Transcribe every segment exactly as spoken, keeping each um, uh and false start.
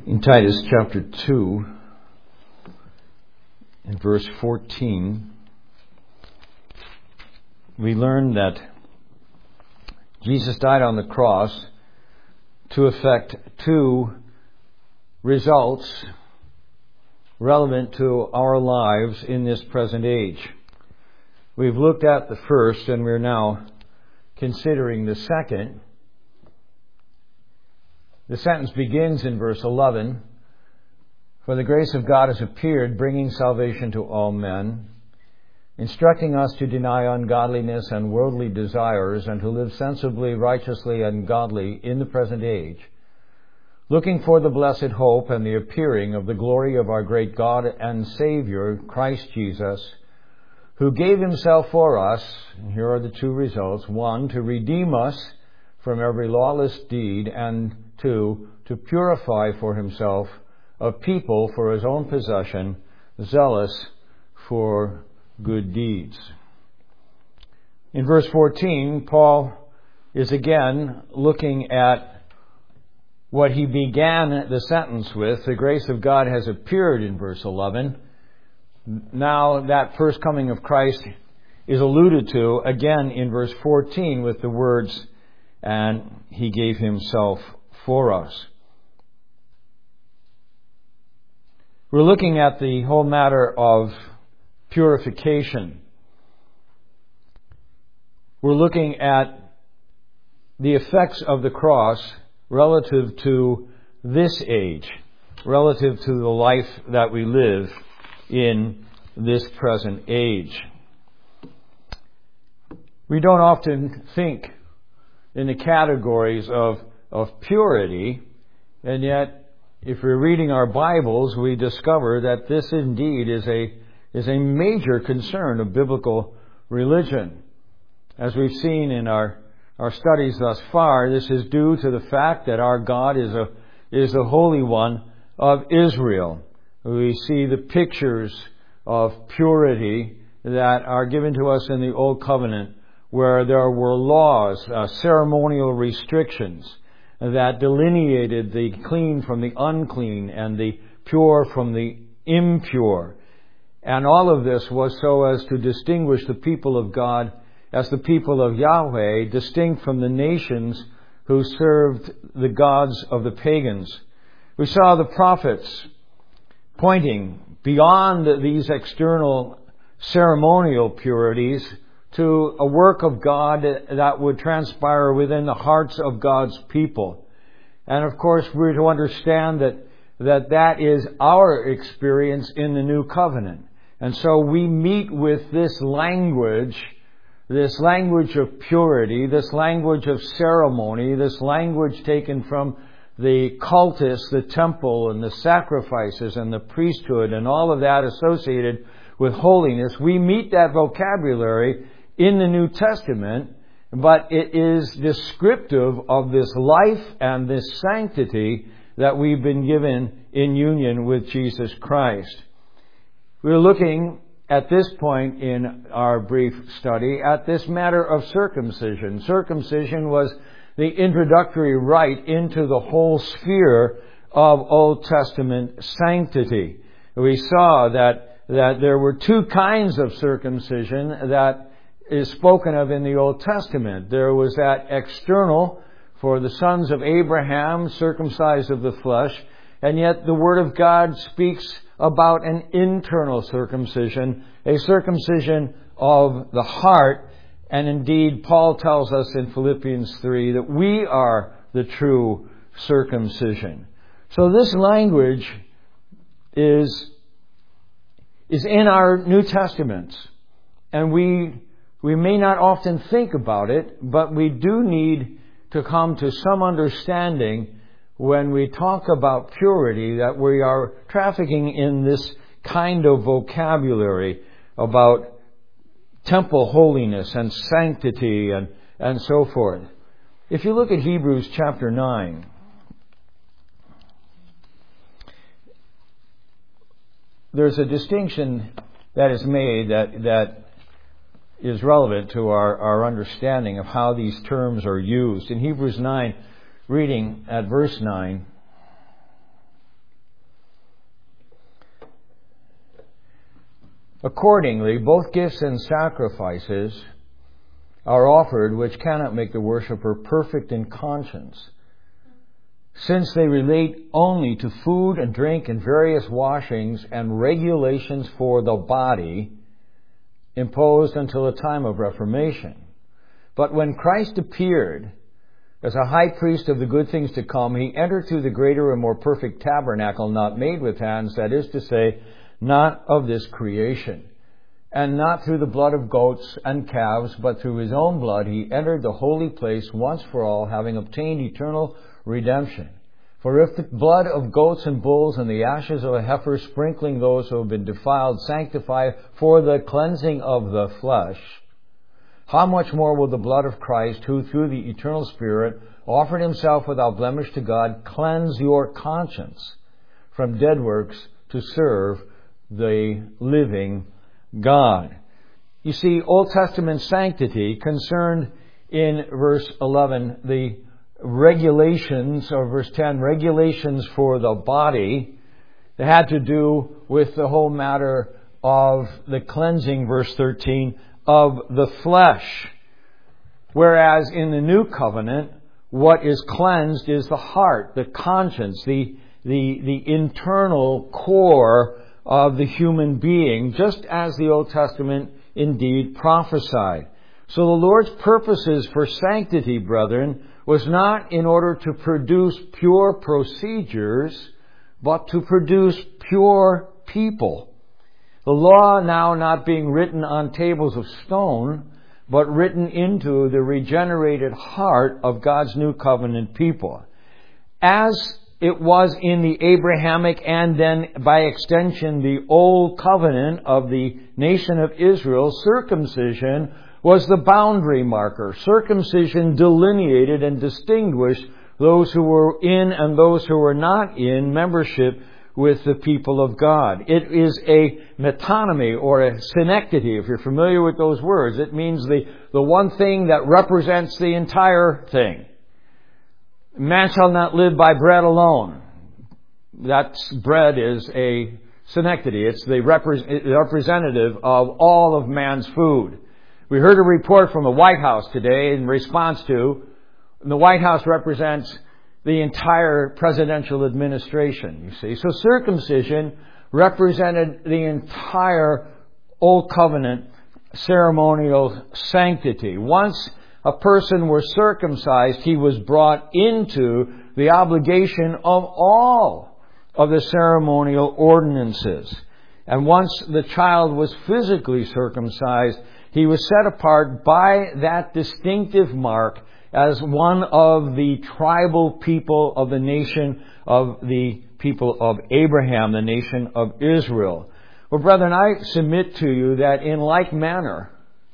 In Titus chapter two, in verse fourteen, we learn that Jesus died on the cross to effect two results relevant to our lives in this present age. We've looked at the first, and we're now considering the second. The sentence begins in verse eleven, "For the grace of God has appeared, bringing salvation to all men, instructing us to deny ungodliness and worldly desires, and to live sensibly, righteously, and godly in the present age, looking for the blessed hope and the appearing of the glory of our great God and Savior, Christ Jesus, who gave himself for us," and here are the two results: one, to redeem us from every lawless deed, and two, to purify for himself a people for his own possession, zealous for good deeds. In verse fourteen, Paul is again looking at what he began the sentence with. The grace of God has appeared in verse eleven. Now that first coming of Christ is alluded to again in verse fourteen with the words, "And he gave himself for us." We're looking at the whole matter of purification. We're looking at the effects of the cross relative to this age, relative to the life that we live in this present age. We don't often think in the categories of, of purity, and yet if we're reading our Bibles, we discover that this indeed is a is a major concern of biblical religion. As we've seen in our, our studies thus far, this is due to the fact that our God is a is the Holy One of Israel. We see the pictures of purity that are given to us in the Old Covenant, where there were laws, uh, ceremonial restrictions that delineated the clean from the unclean and the pure from the impure. And all of this was so as to distinguish the people of God as the people of Yahweh, distinct from the nations who served the gods of the pagans. We saw the prophets pointing beyond these external ceremonial purities to a work of God that would transpire within the hearts of God's people. And of course, we're to understand that that, that is our experience in the new covenant. And so we meet with this language, this language of purity, this language of ceremony, this language taken from the cultus, the temple, and the sacrifices, and the priesthood, and all of that associated with holiness. We meet that vocabulary in the New Testament, but it is descriptive of this life and this sanctity that we've been given in union with Jesus Christ. We're looking at this point in our brief study at this matter of circumcision. Circumcision was the introductory rite into the whole sphere of Old Testament sanctity. We saw that, that there were two kinds of circumcision that is spoken of in the Old Testament. There was that external for the sons of Abraham, circumcised of the flesh, and yet the Word of God speaks about an internal circumcision, a circumcision of the heart. And indeed, Paul tells us in Philippians three that we are the true circumcision. So this language is, is in our New Testaments, and we We may not often think about it, but we do need to come to some understanding when we talk about purity that we are trafficking in this kind of vocabulary about temple holiness and sanctity and, and so forth. If you look at Hebrews chapter nine, there's a distinction that is made that, that is relevant to our, our understanding of how these terms are used. In Hebrews nine, reading at verse nine, Accordingly, both gifts and sacrifices are offered which cannot make the worshipper perfect in conscience, since they relate only to food and drink and various washings and regulations for the body imposed until the time of Reformation. But when Christ appeared as a high priest of the good things to come, he entered through the greater and more perfect tabernacle, not made with hands, that is to say, not of this creation. And not through the blood of goats and calves, but through his own blood he entered the holy place once for all, having obtained eternal redemption. For if the blood of goats and bulls and the ashes of a heifer sprinkling those who have been defiled sanctify for the cleansing of the flesh, how much more will the blood of Christ, who through the eternal Spirit offered himself without blemish to God, cleanse your conscience from dead works to serve the living God. You see, Old Testament sanctity concerned in verse eleven the regulations, or verse ten, regulations for the body that had to do with the whole matter of the cleansing, verse thirteen, of the flesh. Whereas in the new covenant, what is cleansed is the heart, the conscience, the, the, the internal core of the human being, just as the Old Testament indeed prophesied. So the Lord's purposes for sanctity, brethren, was not in order to produce pure procedures, but to produce pure people. The law now not being written on tables of stone, but written into the regenerated heart of God's new covenant people. As it was in the Abrahamic and then by extension the old covenant of the nation of Israel, circumcision was the boundary marker. Circumcision delineated and distinguished those who were in and those who were not in membership with the people of God. It is a metonymy or a synecdoche, if you're familiar with those words. It means the, the one thing that represents the entire thing. Man shall not live by bread alone. That bread is a synecdoche. It's the repre- representative of all of man's food. We heard a report from the White House today in response to, the White House represents the entire presidential administration, you see. So circumcision represented the entire Old Covenant ceremonial sanctity. Once a person was circumcised, he was brought into the obligation of all of the ceremonial ordinances. And once the child was physically circumcised, he was set apart by that distinctive mark as one of the tribal people of the nation of the people of Abraham, the nation of Israel. Well, brethren, I submit to you that in like manner,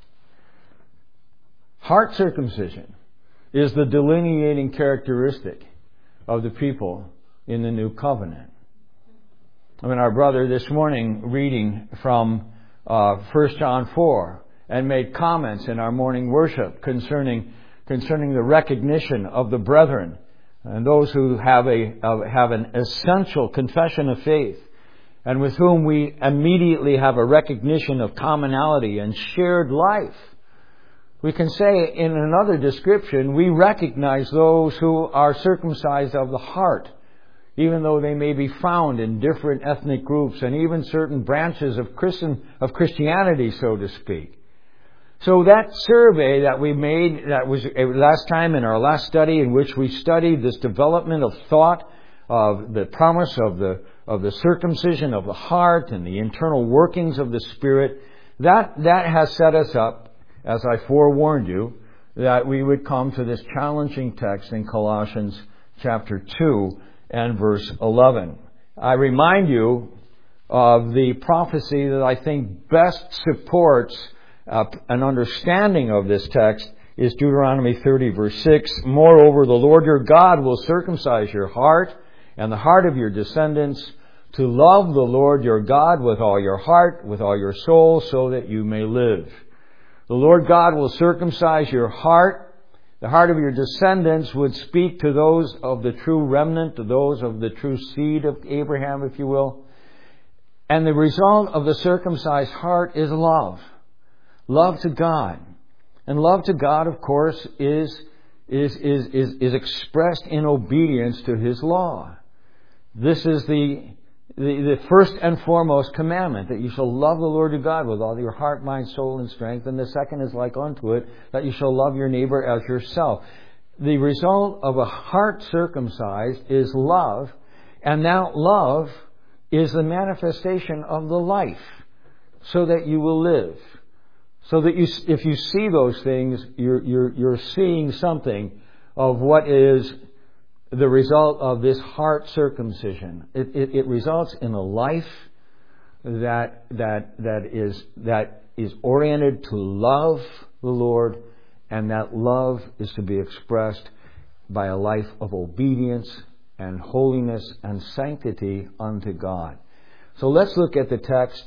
heart circumcision is the delineating characteristic of the people in the new covenant. I mean, our brother this morning reading from uh, First John four and made comments in our morning worship concerning concerning the recognition of the brethren and those who have a uh, have an essential confession of faith and with whom we immediately have a recognition of commonality and shared life. We can say in another description, we recognize those who are circumcised of the heart, even though they may be found in different ethnic groups and even certain branches of Christian of Christianity, so to speak. So that survey that we made, that was last time in our last study, in which we studied this development of thought, of the promise of the of the circumcision of the heart and the internal workings of the Spirit, that that has set us up, as I forewarned you, that we would come to this challenging text in Colossians chapter two and verse eleven. I remind you of the prophecy that I think best supports Uh, an understanding of this text is Deuteronomy thirty, verse six. Moreover, the Lord your God will circumcise your heart and the heart of your descendants to love the Lord your God with all your heart, with all your soul, so that you may live. The Lord God will circumcise your heart. The heart of your descendants would speak to those of the true remnant, to those of the true seed of Abraham, if you will. And the result of the circumcised heart is love. Love to God. And love to God, of course, is, is, is, is, is expressed in obedience to His law. This is the, the, the first and foremost commandment, that you shall love the Lord your God with all your heart, mind, soul, and strength. And the second is like unto it, that you shall love your neighbor as yourself. The result of a heart circumcised is love, and that love is the manifestation of the life, so that you will live. So that you, if you see those things, you're, you're, you're seeing something of what is the result of this heart circumcision. It, it, it results in a life that, that, that is, that is oriented to love the Lord, and that love is to be expressed by a life of obedience and holiness and sanctity unto God. So let's look at the text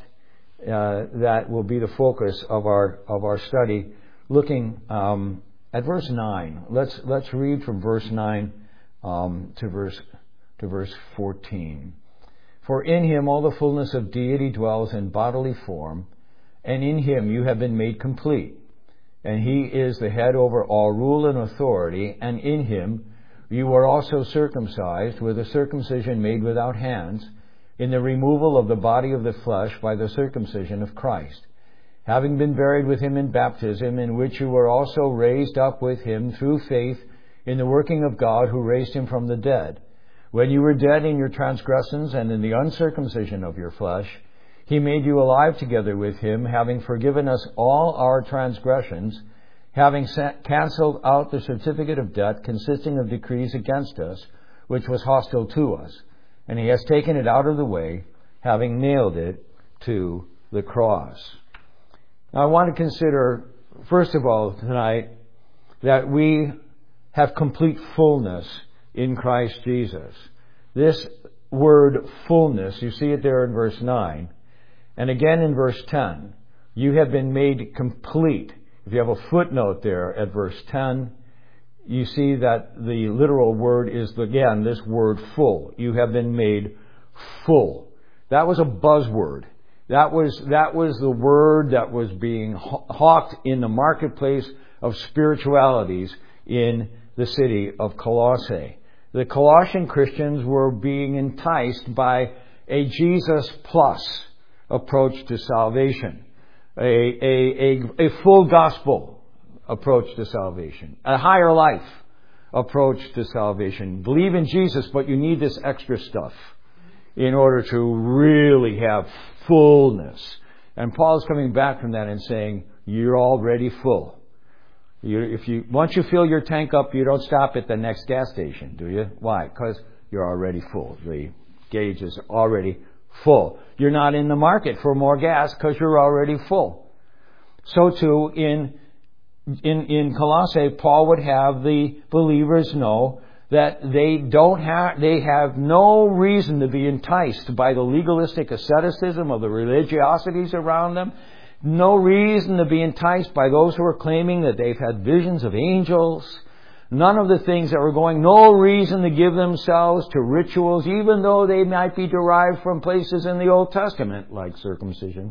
uh, that will be the focus of our of our study, looking um, at verse nine. Let's let's read from verse nine um, to verse to verse fourteen. For in Him all the fullness of deity dwells in bodily form, and in Him you have been made complete. And He is the head over all rule and authority, and in Him you were also circumcised with a circumcision made without hands, in the removal of the body of the flesh by the circumcision of Christ, having been buried with Him in baptism, in which you were also raised up with Him through faith in the working of God who raised Him from the dead. When you were dead in your transgressions and in the uncircumcision of your flesh, He made you alive together with Him, having forgiven us all our transgressions, having cancelled out the certificate of debt consisting of decrees against us, which was hostile to us. And He has taken it out of the way, having nailed it to the cross. Now I want to consider, first of all, tonight, that we have complete fullness in Christ Jesus. This word fullness, you see it there in verse nine. And again in verse ten, you have been made complete. If you have a footnote there at verse ten, you see that the literal word is, again, this word full. You have been made full. That was a buzzword. That was, that was the word that was being hawked in the marketplace of spiritualities in the city of Colossae. The Colossian Christians were being enticed by a Jesus plus approach to salvation, a, a, a, a full gospel approach to salvation, a higher life approach to salvation. Believe in Jesus, but you need this extra stuff in order to really have fullness. And Paul's coming back from that and saying, you're already full. You, if you once you fill your tank up, you don't stop at the next gas station, do you? Why? Because you're already full. The gauge is already full. You're not in the market for more gas because you're already full. So too in in in Colossae, Paul would have the believers know that they don't have they have no reason to be enticed by the legalistic asceticism of the religiosities around them. No reason to be enticed by those who are claiming that they've had visions of angels. None of the things that were going. No reason to give themselves to rituals, even though they might be derived from places in the Old Testament, like circumcision.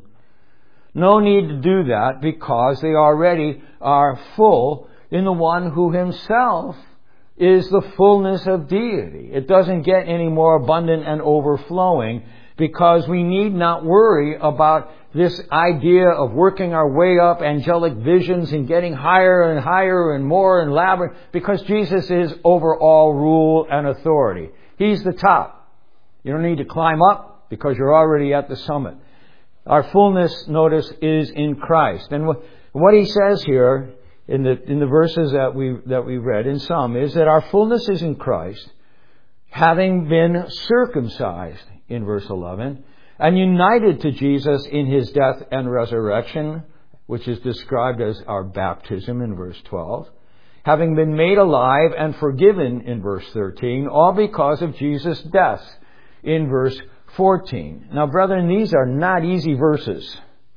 No need to do that because they already are full in the one who Himself is the fullness of deity. It doesn't get any more abundant and overflowing because we need not worry about this idea of working our way up angelic visions and getting higher and higher and more and elaborate, because Jesus is over all rule and authority. He's the top. You don't need to climb up because you're already at the summit. Our fullness, notice, is in Christ. And what he says here in the in the verses that we that we read, in some, is that our fullness is in Christ, having been circumcised in verse eleven, and united to Jesus in His death and resurrection, which is described as our baptism in verse twelve, having been made alive and forgiven in verse thirteen, all because of Jesus' death in verse fourteen. Now, brethren, these are not easy verses.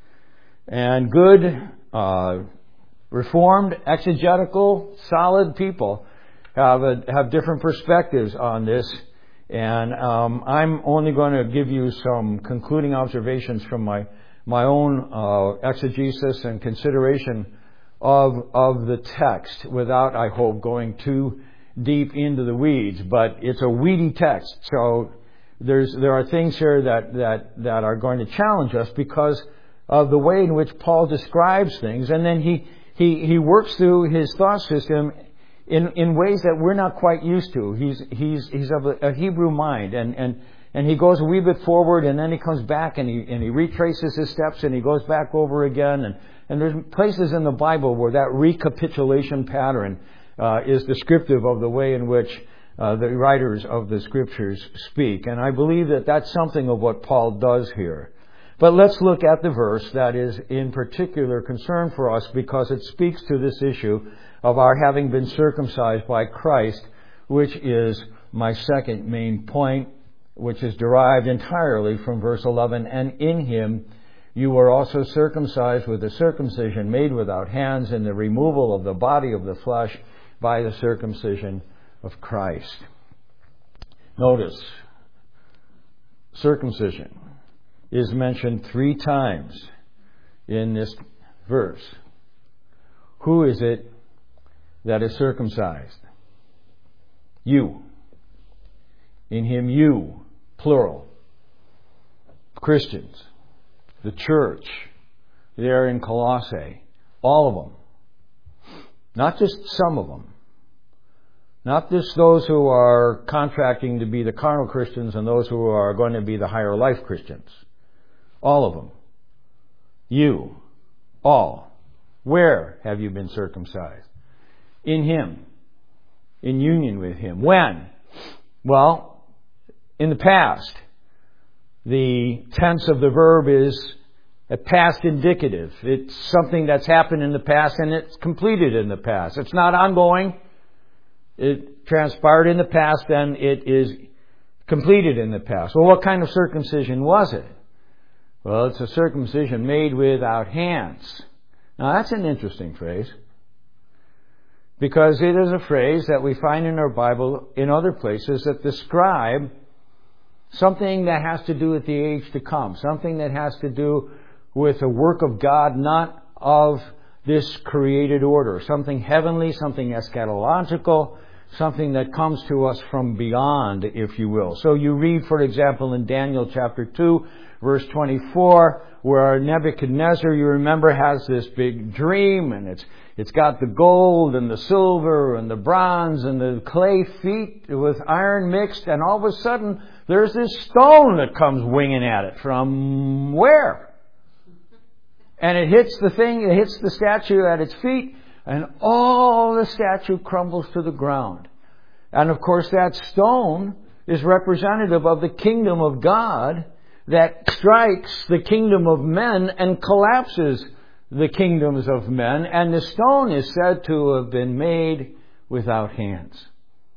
And good, uh, reformed, exegetical, solid people have a, have different perspectives on this And um, I'm only going to give you some concluding observations from my my own uh, exegesis and consideration of of the text, without, I hope, going too deep into the weeds. But it's a weedy text, so there's there are things here that that that are going to challenge us because of the way in which Paul describes things, and then he he he works through his thought system in in ways that we're not quite used to. He's he's he's of a, a Hebrew mind, and and and he goes a wee bit forward, and then he comes back, and he and he retraces his steps, and he goes back over again, and and there's places in the Bible where that recapitulation pattern uh, is descriptive of the way in which uh, the writers of the Scriptures speak, and I believe that that's something of what Paul does here. But let's look at the verse that is in particular concern for us, because it speaks to this issue of our having been circumcised by Christ, which is my second main point, which is derived entirely from verse eleven. And in him you were also circumcised with a circumcision made without hands, in the removal of the body of the flesh by the circumcision of Christ. Notice, circumcision is mentioned three times in this verse. Who is it that is circumcised? You. In him you, plural. Christians. The church. There in Colossae. All of them. Not just some of them. Not just those who are contracting to be the carnal Christians and those who are going to be the higher life Christians. All of them. You. All. Where have you been circumcised? In him. In union with him. When? Well, in the past. The tense of the verb is a past indicative. It's something that's happened in the past and it's completed in the past. It's not ongoing. It transpired in the past and it is completed in the past. Well, what kind of circumcision was it? Well, it's a circumcision made without hands. Now, that's an interesting phrase, because it is a phrase that we find in our Bible in other places that describe something that has to do with the age to come, something that has to do with the work of God, not of this created order, something heavenly, something eschatological, something that comes to us from beyond, if you will. So you read, for example, in Daniel chapter two, verse twenty-four, where Nebuchadnezzar, you remember, has this big dream, and it's it's got the gold and the silver and the bronze and the clay feet with iron mixed, and all of a sudden there's this stone that comes winging at it from where? And it hits the thing, it hits the statue at its feet, and all the statue crumbles to the ground. And of course that stone is representative of the kingdom of God that strikes the kingdom of men and collapses the kingdoms of men. And the stone is said to have been made without hands.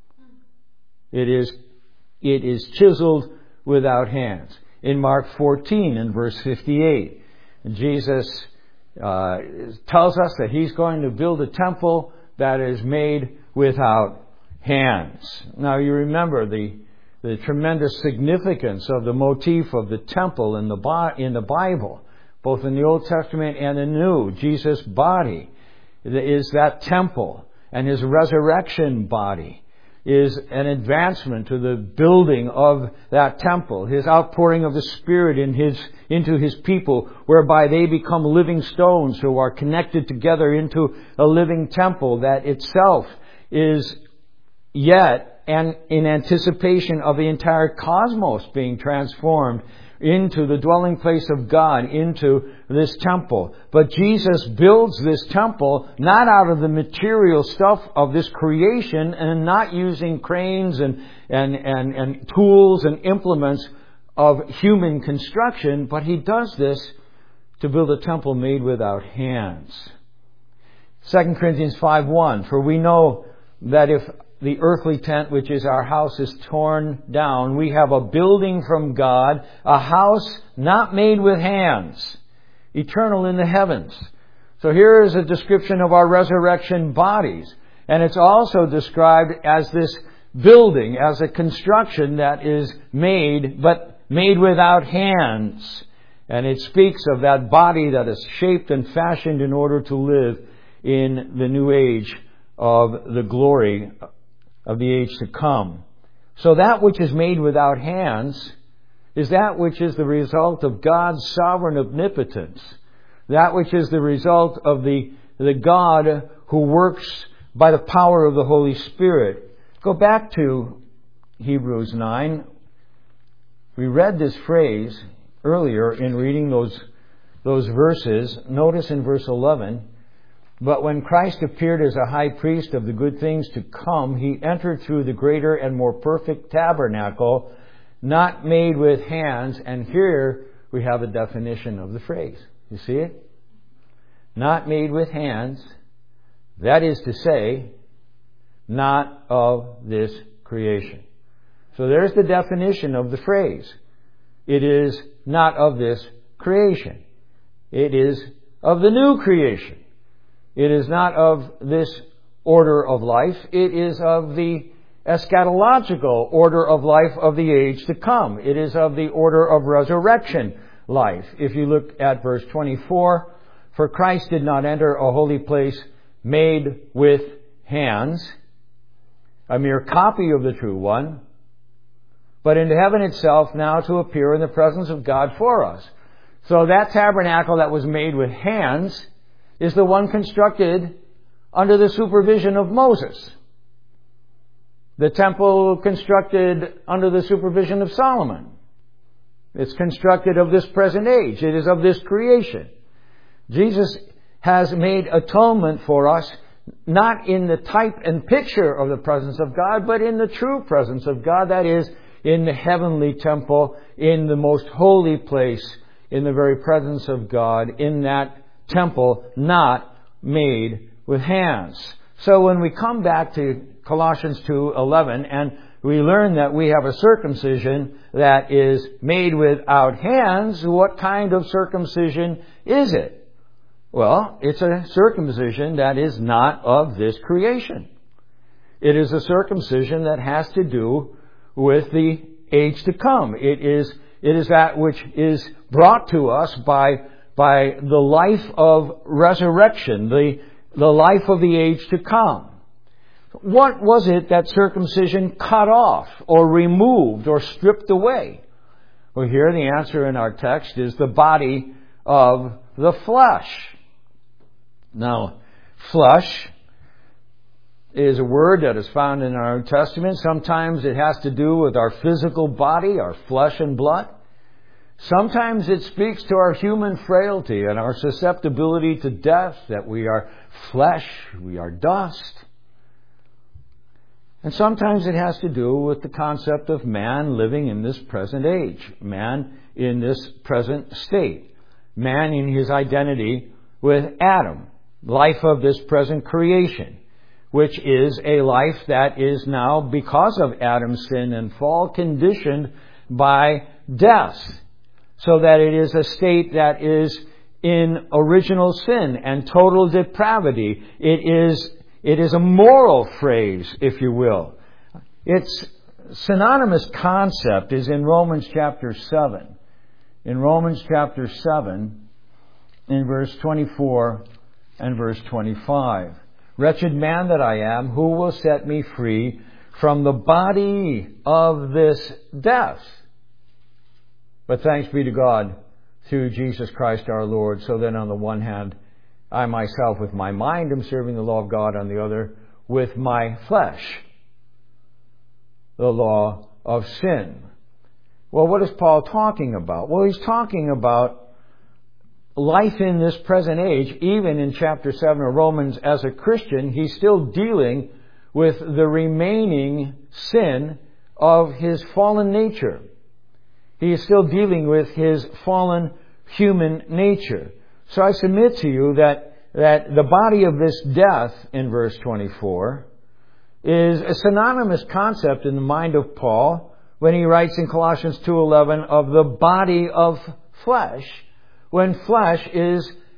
It is, it is chiseled without hands. In Mark fourteen and verse fifty-eight, Jesus uh, tells us that He's going to build a temple that is made without hands. Now you remember the the tremendous significance of the motif of the temple in the in the Bible, both in the Old Testament and the New. Jesus' body is that temple, and His resurrection body is an advancement to the building of that temple. His outpouring of the Spirit in his, into His people, whereby they become living stones who are connected together into a living temple that itself is yet, and in anticipation of the entire cosmos being transformed into the dwelling place of God, into this temple. But Jesus builds this temple not out of the material stuff of this creation, and not using cranes and, and, and, and tools and implements of human construction, but He does this to build a temple made without hands. Second Corinthians five one, for we know that if the earthly tent, which is our house, is torn down, we have a building from God, a house not made with hands, eternal in the heavens. So here is a description of our resurrection bodies. And it's also described as this building, as a construction that is made, but made without hands. And it speaks of that body that is shaped and fashioned in order to live in the new age of the glory of the age to come. So that which is made without hands is that which is the result of God's sovereign omnipotence. That which is the result of the, the God who works by the power of the Holy Spirit. Go back to Hebrews nine. We read this phrase earlier in reading those, those verses. Notice in verse eleven, "But when Christ appeared as a high priest of the good things to come, he entered through the greater and more perfect tabernacle, not made with hands." And here we have a definition of the phrase. You see it? Not made with hands. That is to say, not of this creation. So there's the definition of the phrase. It is not of this creation. It is of the new creation. It is not of this order of life. It is of the eschatological order of life of the age to come. It is of the order of resurrection life. If you look at verse twenty-four, "For Christ did not enter a holy place made with hands, a mere copy of the true one, but into heaven itself, now to appear in the presence of God for us." So that tabernacle that was made with hands is the one constructed under the supervision of Moses. The temple constructed under the supervision of Solomon. It's constructed of this present age. It is of this creation. Jesus has made atonement for us, not in the type and picture of the presence of God, but in the true presence of God, that is, in the heavenly temple, in the most holy place, in the very presence of God, in that temple not made with hands. So when we come back to Colossians two eleven and we learn that we have a circumcision that is made without hands, what kind of circumcision is it? Well, it's a circumcision that is not of this creation. It is a circumcision that has to do with the age to come. It is, it is that which is brought to us by, by the life of resurrection, the, the life of the age to come. What was it that circumcision cut off or removed or stripped away? Well, here the answer in our text is the body of the flesh. Now, flesh is a word that is found in our New Testament. Sometimes it has to do with our physical body, our flesh and blood. Sometimes it speaks to our human frailty and our susceptibility to death, that we are flesh, we are dust. And sometimes it has to do with the concept of man living in this present age, man in this present state, man in his identity with Adam, life of this present creation, which is a life that is now, because of Adam's sin and fall, conditioned by death, so that it is a state that is in original sin and total depravity. It is It is a moral phrase, if you will. Its synonymous concept is in Romans chapter seven. In Romans chapter seven, in verse twenty-four and verse twenty-five. "Wretched man that I am, who will set me free from the body of this death? But thanks be to God through Jesus Christ our Lord." So then on the one hand, I myself with my mind am serving the law of God, on the other with my flesh, the law of sin. Well, what is Paul talking about? Well, he's talking about life in this present age. Even in chapter seven of Romans, as a Christian, he's still dealing with the remaining sin of his fallen nature. He is still dealing with his fallen human nature. So I submit to you that, that the body of this death in verse twenty-four is a synonymous concept in the mind of Paul when he writes in Colossians two eleven of the body of flesh, when flesh is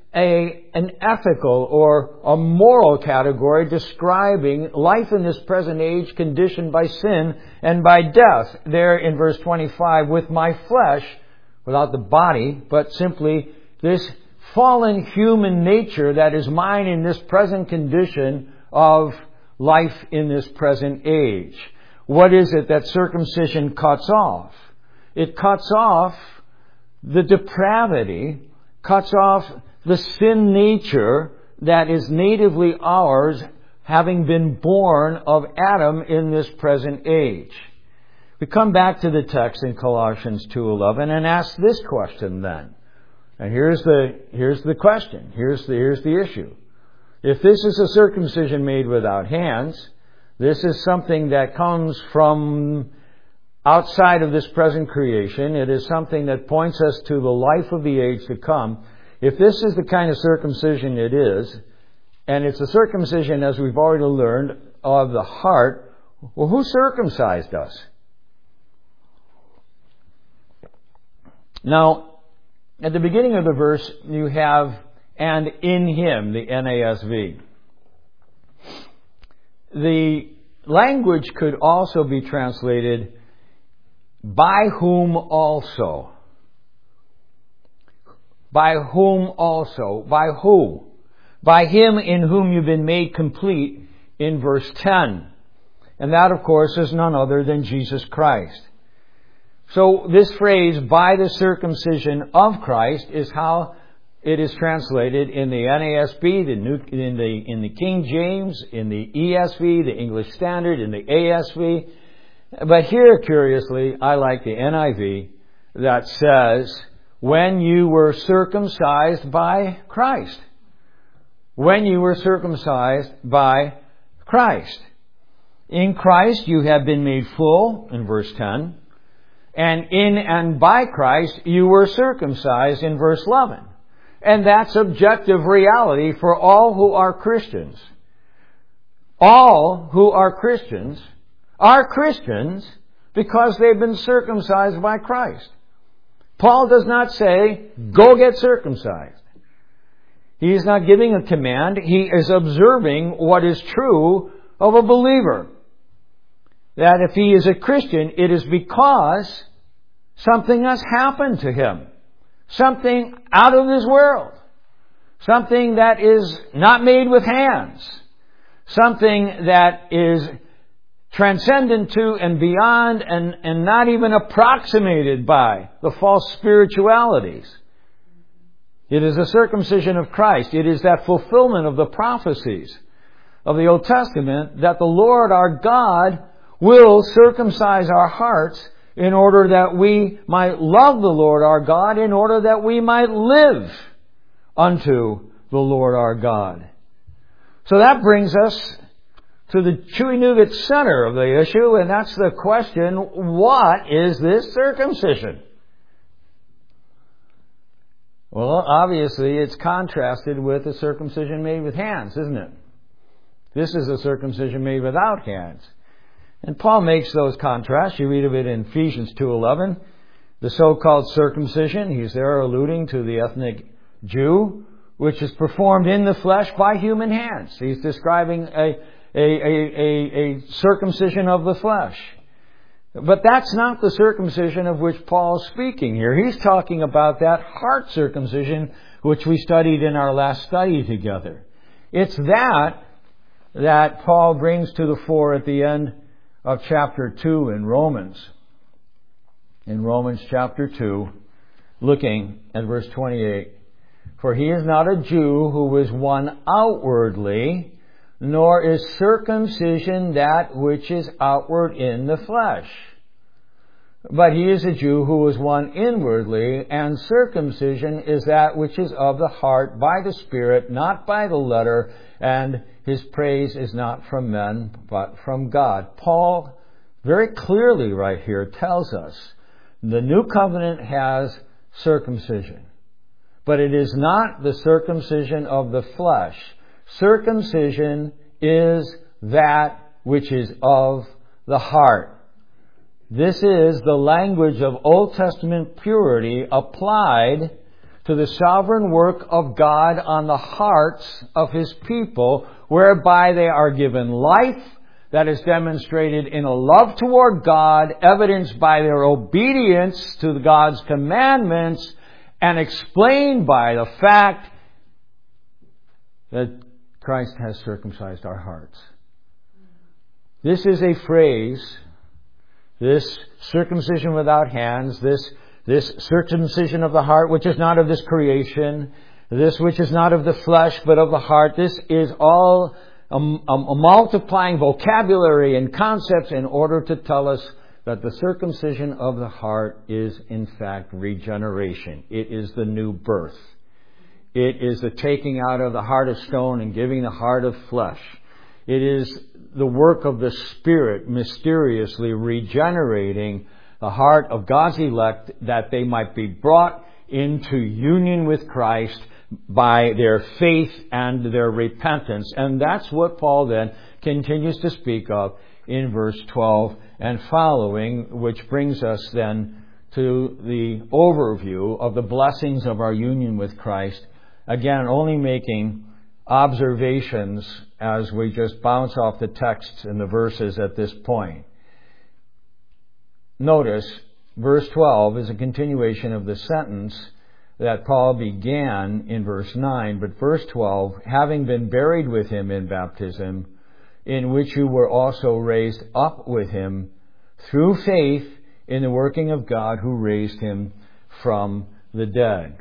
a, an ethical or a moral category describing life in this present age conditioned by sin and by death. There in verse twenty-five, with my flesh, without the body, but simply this fallen human nature that is mine in this present condition of life in this present age. What is it that circumcision cuts off? It cuts off the depravity, cuts off the sin nature that is natively ours, having been born of Adam in this present age. We come back to the text in Colossians two eleven and ask this question then. And here's the here's the question. Here's the here's the issue. If this is a circumcision made without hands, this is something that comes from outside of this present creation. It is something that points us to the life of the age to come. If this is the kind of circumcision it is, and it's a circumcision, as we've already learned, of the heart, well, who circumcised us? Now, at the beginning of the verse, you have, and in him, the N A S V. The language could also be translated, by whom also. By whom also. By who? By him in whom you've been made complete in verse ten. And that, of course, is none other than Jesus Christ. So this phrase, by the circumcision of Christ, is how it is translated in the N A S B, the New, in the in the King James, in the E S V, the English Standard, in the A S V. But here, curiously, I like the N I V that says, when you were circumcised by Christ. When you were circumcised by Christ. In Christ you have been made full, in verse ten. And in and by Christ you were circumcised, in verse eleven. And that's objective reality for all who are Christians. All who are Christians are Christians because they've been circumcised by Christ. Paul does not say, go get circumcised. He is not giving a command. He is observing what is true of a believer. That if he is a Christian, it is because something has happened to him. Something out of this world. Something that is not made with hands. Something that is transcendent to and beyond and, and not even approximated by the false spiritualities. It is a circumcision of Christ. It is that fulfillment of the prophecies of the Old Testament that the Lord our God will circumcise our hearts in order that we might love the Lord our God, in order that we might live unto the Lord our God. So that brings us to the chewy nougat center of the issue, and that's the question, what is this circumcision? Well, obviously it's contrasted with the circumcision made with hands, isn't it? This is a circumcision made without hands. And Paul makes those contrasts. You read of it in Ephesians two eleven. The so-called circumcision, he's there alluding to the ethnic Jew, which is performed in the flesh by human hands. He's describing a A, a, a, a circumcision of the flesh. But that's not the circumcision of which Paul's speaking here. He's talking about that heart circumcision which we studied in our last study together. It's that that Paul brings to the fore at the end of chapter two in Romans. In Romans chapter two, looking at verse twenty-eight. For he is not a Jew who is one outwardly, nor is circumcision that which is outward in the flesh. But he is a Jew who is one inwardly, and circumcision is that which is of the heart by the Spirit, not by the letter, and his praise is not from men, but from God. Paul very clearly right here tells us the new covenant has circumcision. But it is not the circumcision of the flesh. Circumcision is that which is of the heart. This is the language of Old Testament purity applied to the sovereign work of God on the hearts of His people, whereby they are given life that is demonstrated in a love toward God, evidenced by their obedience to God's commandments, and explained by the fact that Christ has circumcised our hearts. This is a phrase, this circumcision without hands, this This circumcision of the heart, which is not of this creation, this which is not of the flesh, but of the heart. This is all a, a, a multiplying vocabulary and concepts in order to tell us that the circumcision of the heart is, in fact, regeneration. It is the new birth. It is the taking out of the heart of stone and giving the heart of flesh. It is the work of the Spirit mysteriously regenerating the heart of God's elect, that they might be brought into union with Christ by their faith and their repentance. And that's what Paul then continues to speak of in verse twelve and following, which brings us then to the overview of the blessings of our union with Christ. Again, only making observations as we just bounce off the texts and the verses at this point. Notice, verse twelve is a continuation of the sentence that Paul began in verse nine. But verse twelve, having been buried with Him in baptism, in which you were also raised up with Him through faith in the working of God who raised Him from the dead.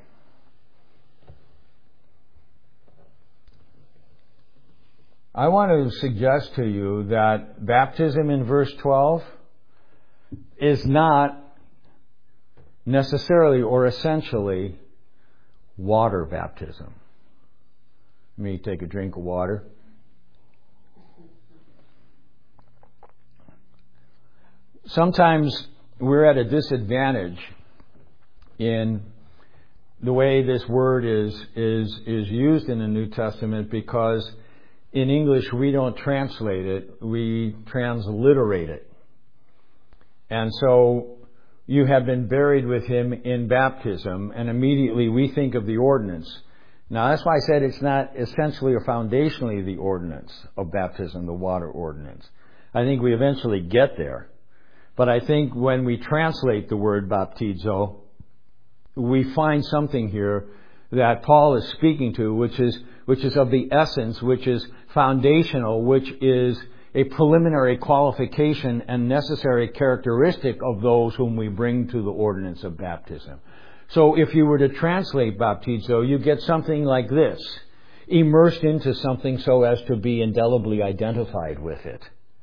I want to suggest to you that baptism in verse twelve is not necessarily or essentially water baptism. Let me take a drink of water. Sometimes we're at a disadvantage in the way this word is is is used in the New Testament, because in English we don't translate it, we transliterate it. And so you have been buried with Him in baptism, and immediately we think of the ordinance. Now that's why I said it's not essentially or foundationally the ordinance of baptism, the water ordinance. I think we eventually get there. But I think when we translate the word baptizo, we find something here that Paul is speaking to, which is which is of the essence, which is foundational, which is a preliminary qualification and necessary characteristic of those whom we bring to the ordinance of baptism. So if you were to translate baptizo, you get something like this: immersed into something so as to be indelibly identified with it.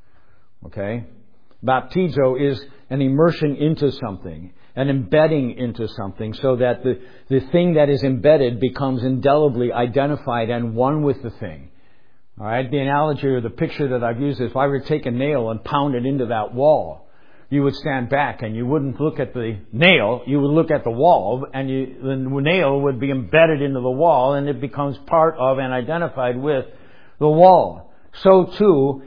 Okay? Baptizo is an immersion into something, an embedding into something, so that the, the thing that is embedded becomes indelibly identified and one with the thing. All right, the analogy or the picture that I've used is, if I were to take a nail and pound it into that wall, you would stand back and you wouldn't look at the nail, you would look at the wall, and you, the nail would be embedded into the wall, and it becomes part of and identified with the wall. So too,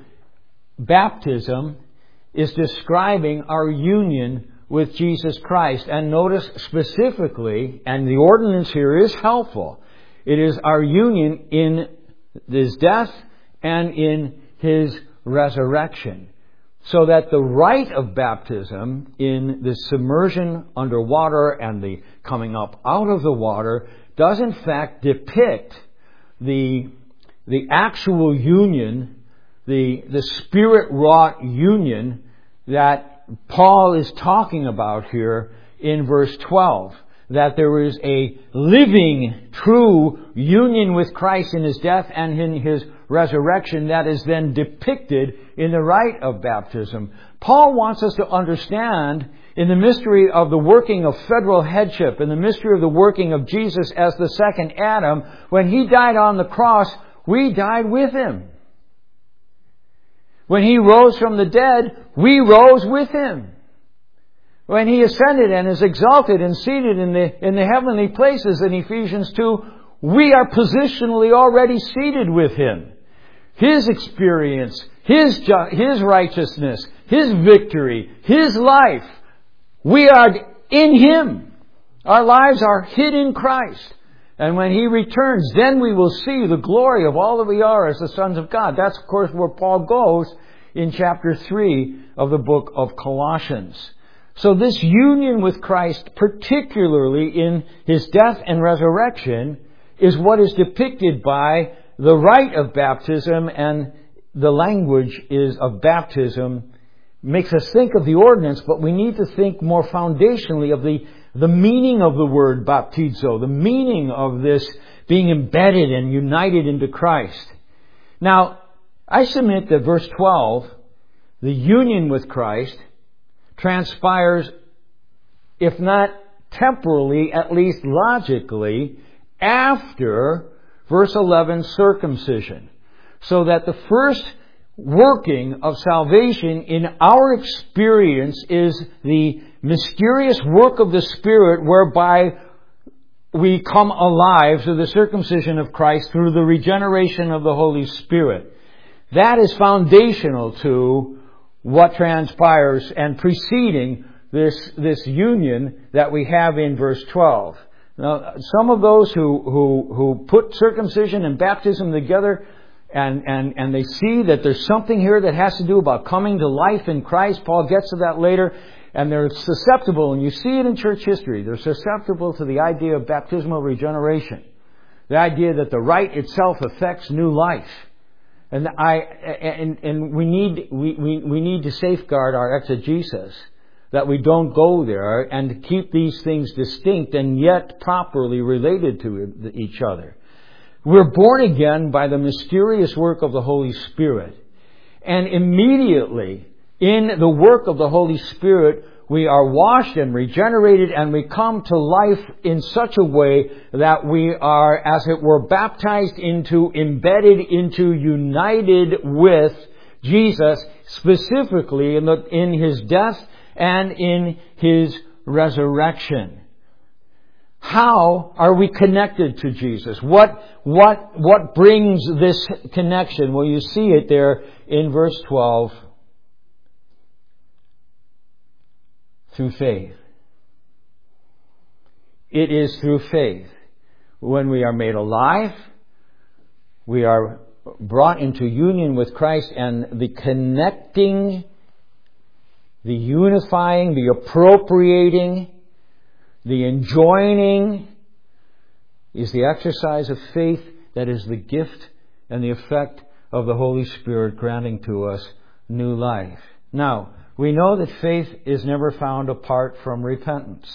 baptism is describing our union with Jesus Christ. And notice specifically, and the ordinance here is helpful, it is our union in His death and in His resurrection. So that the rite of baptism in the submersion under water and the coming up out of the water does in fact depict the, the actual union, the, the Spirit-wrought union that Paul is talking about here in verse twelve. That there is a living, true union with Christ in His death and in His resurrection that is then depicted in the rite of baptism. Paul wants us to understand, in the mystery of the working of federal headship, in the mystery of the working of Jesus as the second Adam, when He died on the cross, we died with Him. When He rose from the dead, we rose with Him. When He ascended and is exalted and seated in the in the heavenly places in Ephesians two, we are positionally already seated with Him. His experience, His ju- His righteousness, His victory, His life, we are in Him. Our lives are hid in Christ. And when He returns, then we will see the glory of all that we are as the sons of God. That's, of course, where Paul goes in chapter three of the book of Colossians. So this union with Christ, particularly in His death and resurrection, is what is depicted by the rite of baptism, and the language is of baptism. Makes us think of the ordinance, but we need to think more foundationally of the, the meaning of the word baptizo, the meaning of this being embedded and united into Christ. Now, I submit that verse twelve, the union with Christ, transpires, if not temporally, at least logically, after verse eleven, circumcision. So that the first working of salvation in our experience is the mysterious work of the Spirit whereby we come alive to the circumcision of Christ through the regeneration of the Holy Spirit. That is foundational to what transpires and preceding this, this union that we have in verse twelve. Now, some of those who, who, who put circumcision and baptism together and, and, and they see that there's something here that has to do about coming to life in Christ. Paul gets to that later. And they're susceptible, and you see it in church history, they're susceptible to the idea of baptismal regeneration. The idea that the rite itself affects new life. And I and, and we need we, we, we need to safeguard our exegesis, that we don't go there, and keep these things distinct and yet properly related to each other. We're born again by the mysterious work of the Holy Spirit. And immediately, in the work of the Holy Spirit, we are washed and regenerated, and we come to life in such a way that we are, as it were, baptized into, embedded into, united with Jesus, specifically in, the, in His death and in His resurrection. How are we connected to Jesus? What, what, what brings this connection? Well, you see it there in verse twelve. Through faith. It is through faith. When we are made alive, we are brought into union with Christ, and the connecting, the unifying, the appropriating, the enjoining is the exercise of faith that is the gift and the effect of the Holy Spirit granting to us new life. Now, we know that faith is never found apart from repentance.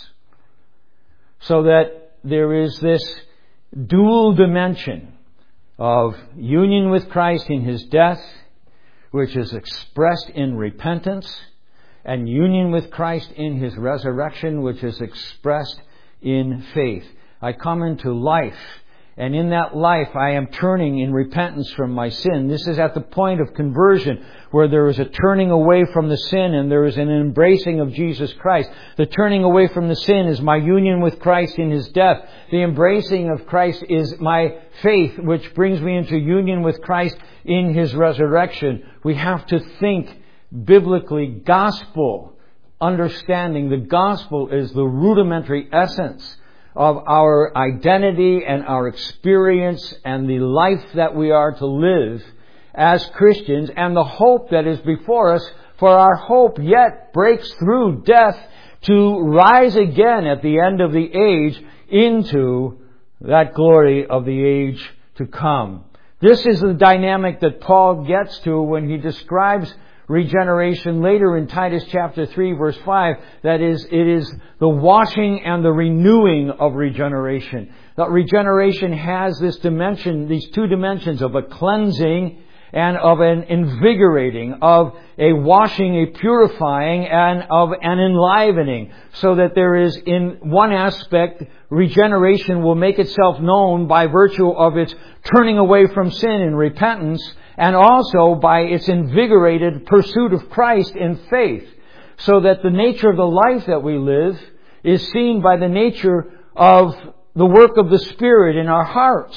So that there is this dual dimension of union with Christ in His death, which is expressed in repentance, and union with Christ in His resurrection, which is expressed in faith. I come into life, and in that life I am turning in repentance from my sin. This is at the point of conversion, where there is a turning away from the sin and there is an embracing of Jesus Christ. The turning away from the sin is my union with Christ in His death. The embracing of Christ is my faith, which brings me into union with Christ in His resurrection. We have to think biblically, gospel understanding. The gospel is the rudimentary essence of our identity and our experience and the life that we are to live as Christians, and the hope that is before us, for our hope yet breaks through death to rise again at the end of the age into that glory of the age to come. This is the dynamic that Paul gets to when he describes regeneration later in Titus chapter three verse five. That is, it is the washing and the renewing of regeneration. That regeneration has this dimension, these two dimensions of a cleansing and of an invigorating, of a washing, a purifying, and of an enlivening. So that there is, in one aspect, regeneration will make itself known by virtue of its turning away from sin in repentance, and also by its invigorated pursuit of Christ in faith. So that the nature of the life that we live is seen by the nature of the work of the Spirit in our hearts.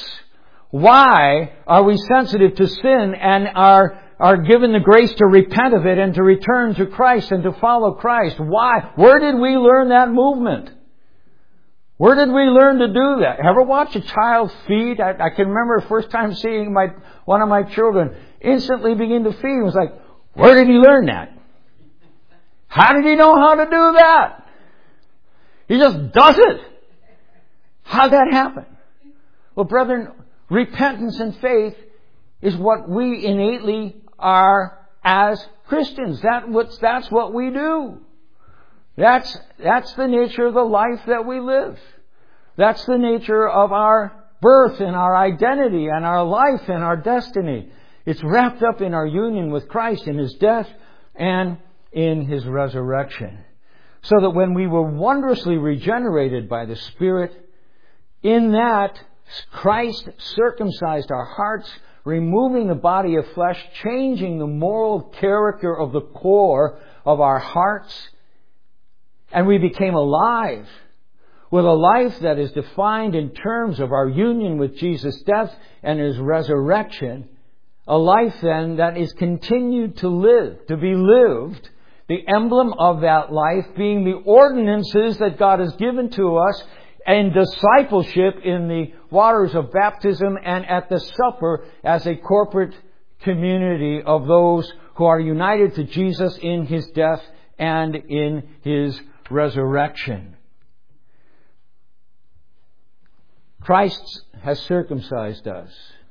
Why are we sensitive to sin and are, are given the grace to repent of it and to return to Christ and to follow Christ? Why? Where did we learn that movement? Where did we learn to do that? Ever watch a child feed? I, I can remember the first time seeing my one of my children instantly begin to feed. It was like, where did he learn that? How did he know how to do that? He just does it. How'd that happen? Well, brethren, repentance and faith is what we innately are as Christians. That what's, that's what we do. That's, that's the nature of the life that we live. That's the nature of our birth and our identity and our life and our destiny. It's wrapped up in our union with Christ in His death and in His resurrection. So that when we were wondrously regenerated by the Spirit, in that Christ circumcised our hearts, removing the body of flesh, changing the moral character of the core of our hearts, and we became alive with a life that is defined in terms of our union with Jesus' death and His resurrection. A life then that is continued to live, to be lived. The emblem of that life being the ordinances that God has given to us and discipleship in the waters of baptism and at the supper as a corporate community of those who are united to Jesus in His death and in His resurrection. Christ has circumcised us.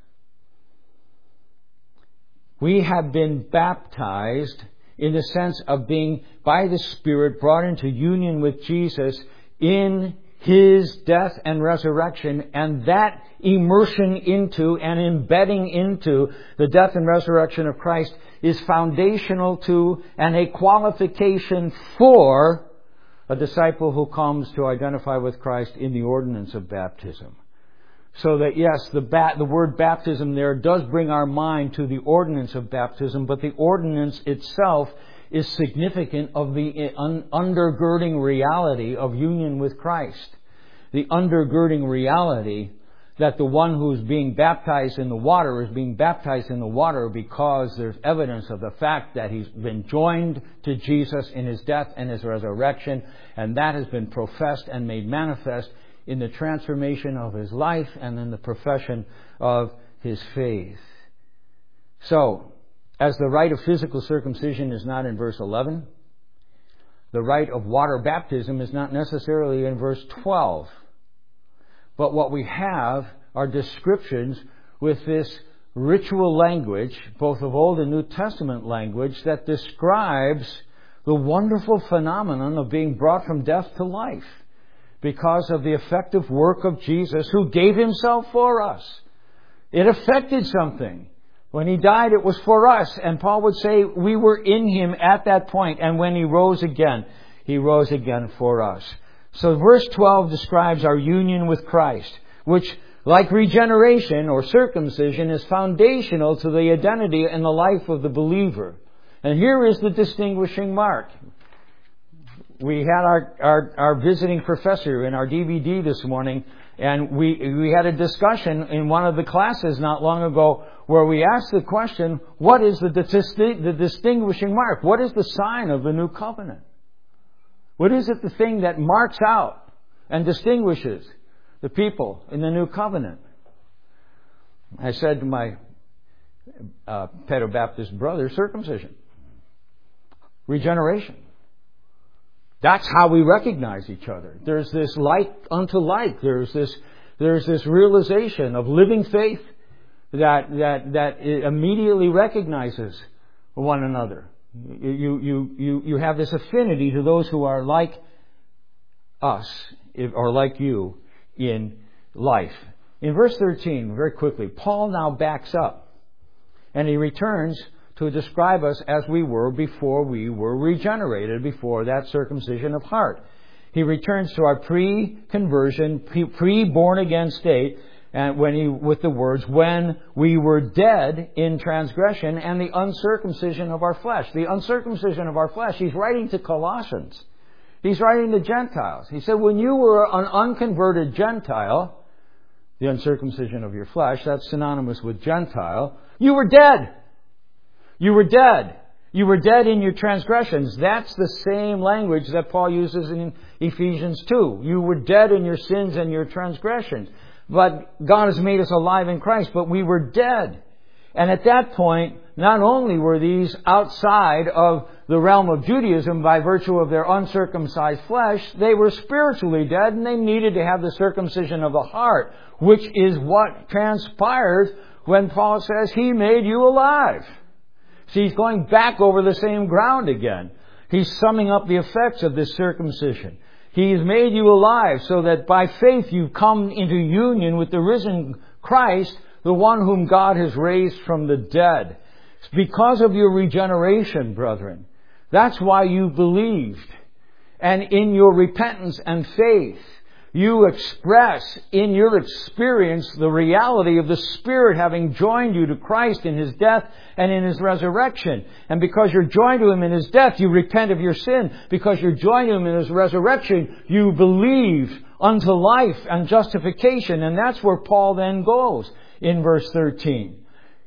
We have been baptized in the sense of being, by the Spirit, brought into union with Jesus in His death and resurrection, and that immersion into and embedding into the death and resurrection of Christ is foundational to and a qualification for a disciple who comes to identify with Christ in the ordinance of baptism. So that, yes, the ba- the word baptism there does bring our mind to the ordinance of baptism, but the ordinance itself is significant of the un- undergirding reality of union with Christ. The undergirding reality that the one who is being baptized in the water is being baptized in the water because there's evidence of the fact that he's been joined to Jesus in His death and His resurrection, and that has been professed and made manifest in the transformation of his life and in the profession of his faith. So, as the rite of physical circumcision is not in verse eleven, the rite of water baptism is not necessarily in verse twelve. But what we have are descriptions with this ritual language, both of Old and New Testament language, that describes the wonderful phenomenon of being brought from death to life because of the effective work of Jesus who gave Himself for us. It affected something. When He died, it was for us. And Paul would say we were in Him at that point. And when He rose again, He rose again for us. So verse twelve describes our union with Christ, which, like regeneration or circumcision, is foundational to the identity and the life of the believer. And here is the distinguishing mark. We had our, our, our visiting professor in our D V D this morning, and we, we had a discussion in one of the classes not long ago where we asked the question, what is the, the distinguishing mark? What is the sign of the new covenant? What is it, the thing that marks out and distinguishes the people in the new covenant? I said to my uh, Pedo-Baptist brother, circumcision. Regeneration. That's how we recognize each other. There's this like unto like. There's this, there's this realization of living faith that, that, that immediately recognizes one another. You, you, you, you have this affinity to those who are like us, or like you, in life. In verse thirteen, very quickly, Paul now backs up, and he returns to describe us as we were before we were regenerated, before that circumcision of heart. He returns to our pre-conversion, pre-born-again state, and when he, with the words, when we were dead in transgression and the uncircumcision of our flesh. The uncircumcision of our flesh, he's writing to Colossians. He's writing to Gentiles. He said, when you were an unconverted Gentile, the uncircumcision of your flesh, that's synonymous with Gentile, you were dead. You were dead. You were dead in your transgressions. That's the same language that Paul uses in Ephesians two. You were dead in your sins and your transgressions. But God has made us alive in Christ, but we were dead. And at that point, not only were these outside of the realm of Judaism by virtue of their uncircumcised flesh, they were spiritually dead and they needed to have the circumcision of the heart, which is what transpires when Paul says He made you alive. See, he's going back over the same ground again. He's summing up the effects of this circumcision. He has made you alive so that by faith you come into union with the risen Christ, the one whom God has raised from the dead. It's because of your regeneration, brethren. That's why you believed. And in your repentance and faith, you express in your experience the reality of the Spirit having joined you to Christ in His death and in His resurrection. And because you're joined to Him in His death, you repent of your sin. Because you're joined to Him in His resurrection, you believe unto life and justification. And that's where Paul then goes in verse thirteen.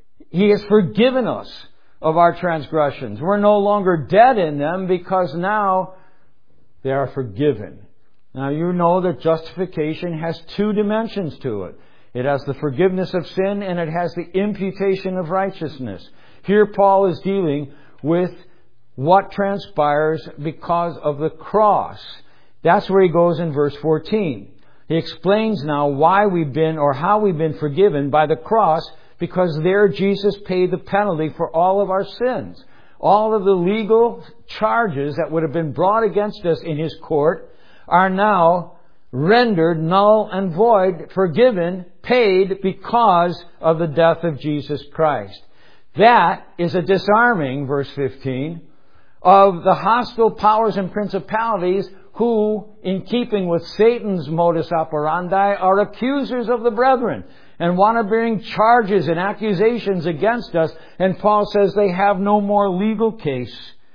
He has forgiven us of our transgressions. We're no longer dead in them because now they are forgiven. Now you know that justification has two dimensions to it. It has the forgiveness of sin and it has the imputation of righteousness. Here Paul is dealing with what transpires because of the cross. That's where he goes in verse fourteen. He explains now why we've been or how we've been forgiven by the cross, because there Jesus paid the penalty for all of our sins. All of the legal charges that would have been brought against us in His court are now rendered null and void, forgiven, paid because of the death of Jesus Christ. That is a disarming, verse fifteen, of the hostile powers and principalities who, in keeping with Satan's modus operandi, are accusers of the brethren and want to bring charges and accusations against us. And Paul says they have no more legal case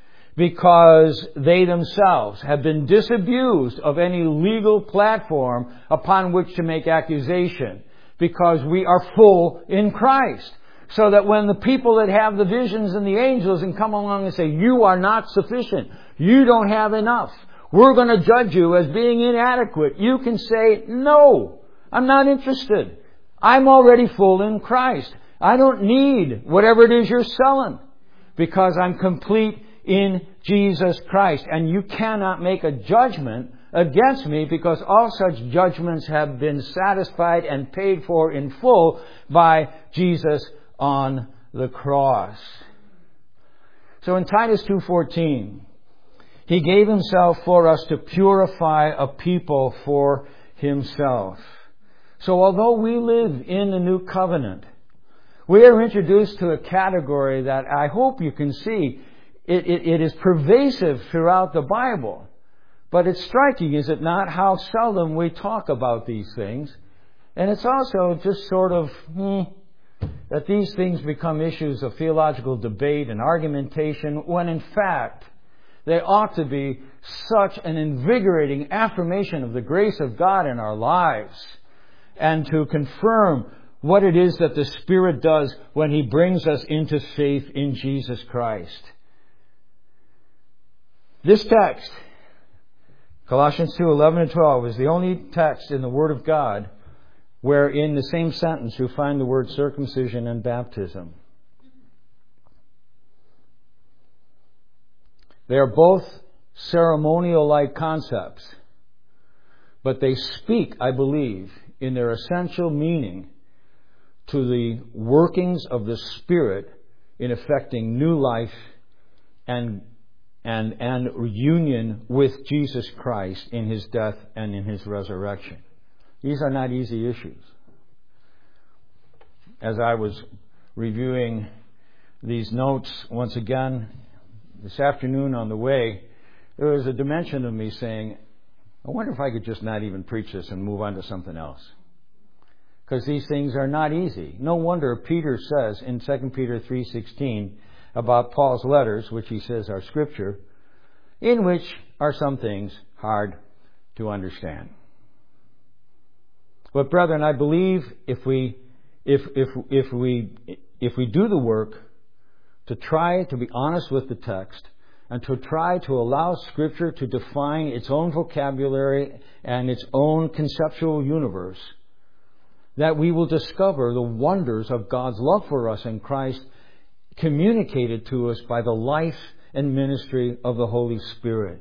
because they themselves have been disabused of any legal platform upon which to make accusation, because we are full in Christ. So that when the people that have the visions and the angels and come along and say, you are not sufficient, you don't have enough, we're going to judge you as being inadequate, you can say, no, I'm not interested. I'm already full in Christ. I don't need whatever it is you're selling, because I'm complete in Jesus Christ. And you cannot make a judgment against me, because all such judgments have been satisfied and paid for in full by Jesus on the cross. So in Titus two fourteen, He gave Himself for us to purify a people for Himself. So although we live in the new covenant, we are introduced to a category that I hope you can see. It, it, it is pervasive throughout the Bible. But it's striking, is it not, how seldom we talk about these things. And it's also just sort of, hmm, that these things become issues of theological debate and argumentation, when in fact they ought to be such an invigorating affirmation of the grace of God in our lives, and to confirm what it is that the Spirit does when He brings us into faith in Jesus Christ. This text, Colossians two eleven and twelve, is the only text in the Word of God where in the same sentence you find the word circumcision and baptism. They are both ceremonial-like concepts, but they speak, I believe, in their essential meaning to the workings of the Spirit in effecting new life and and and union with Jesus Christ in His death and in His resurrection. These are not easy issues. As I was reviewing these notes once again this afternoon on the way, there was a dimension of me saying, I wonder if I could just not even preach this and move on to something else. Because these things are not easy. No wonder Peter says in Second Peter three sixteen about Paul's letters, which he says are Scripture, in which are some things hard to understand. But brethren, I believe if we if if if we if we do the work, to try to be honest with the text and to try to allow Scripture to define its own vocabulary and its own conceptual universe, that we will discover the wonders of God's love for us in Christ communicated to us by the life and ministry of the Holy Spirit.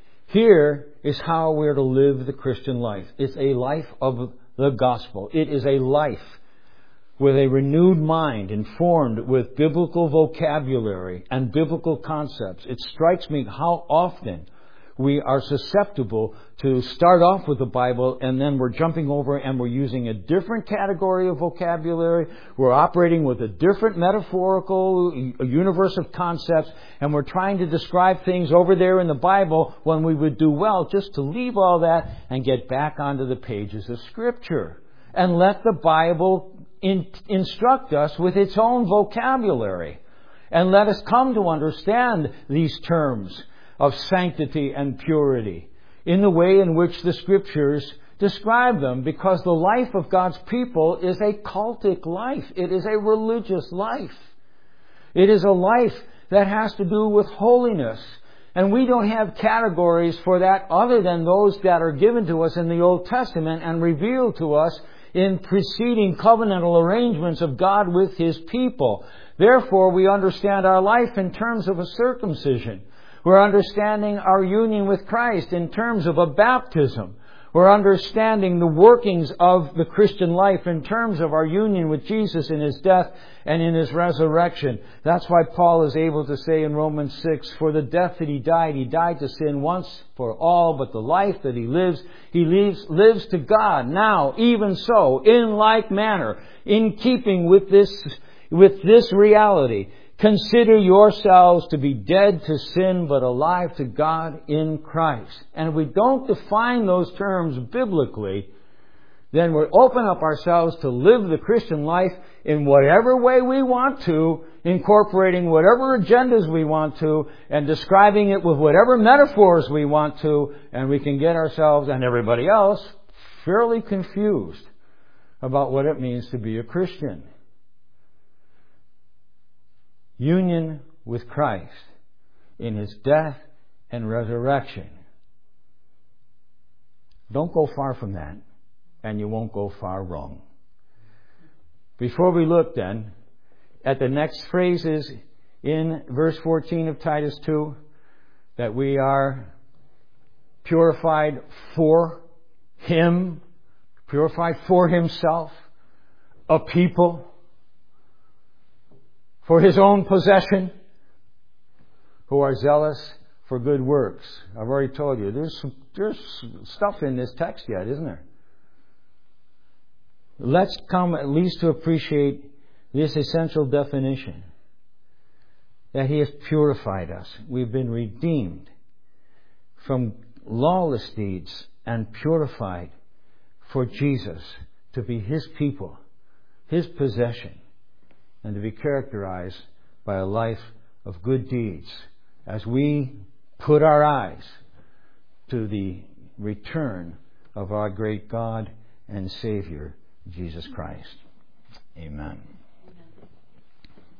Here is how we're to live the Christian life. It's a life of the gospel. It is a life with a renewed mind, informed with biblical vocabulary and biblical concepts. It strikes me how often we are susceptible to start off with the Bible and then we're jumping over and we're using a different category of vocabulary. We're operating with a different metaphorical universe of concepts, and we're trying to describe things over there in the Bible when we would do well just to leave all that and get back onto the pages of Scripture and let the Bible in, instruct us with its own vocabulary, and let us come to understand these terms of sanctity and purity in the way in which the Scriptures describe them, because the life of God's people is a cultic life. It is a religious life. It is a life that has to do with holiness. And we don't have categories for that other than those that are given to us in the Old Testament and revealed to us in preceding covenantal arrangements of God with His people. Therefore, we understand our life in terms of a circumcision. We're understanding our union with Christ in terms of a baptism. We're understanding the workings of the Christian life in terms of our union with Jesus in His death and in His resurrection. That's why Paul is able to say in Romans six, for the death that He died, He died to sin once for all, but the life that He lives, He lives, lives to God. Now, even so, in like manner, in keeping with this, with this reality, consider yourselves to be dead to sin, but alive to God in Christ. And if we don't define those terms biblically, then we open up ourselves to live the Christian life in whatever way we want to, incorporating whatever agendas we want to, and describing it with whatever metaphors we want to, and we can get ourselves and everybody else fairly confused about what it means to be a Christian. Union with Christ in His death and resurrection. Don't go far from that, and you won't go far wrong. Before we look then at the next phrases in verse fourteen of Titus two, that we are purified for Him, purified for Himself, a people, for His own possession, who are zealous for good works. I've already told you, there's some, there's stuff in this text yet, isn't there? Let's come at least to appreciate this essential definition, that He has purified us. We've been redeemed from lawless deeds and purified for Jesus to be His people, His possession, and to be characterized by a life of good deeds as we put our eyes to the return of our great God and Savior, Jesus Christ. Amen.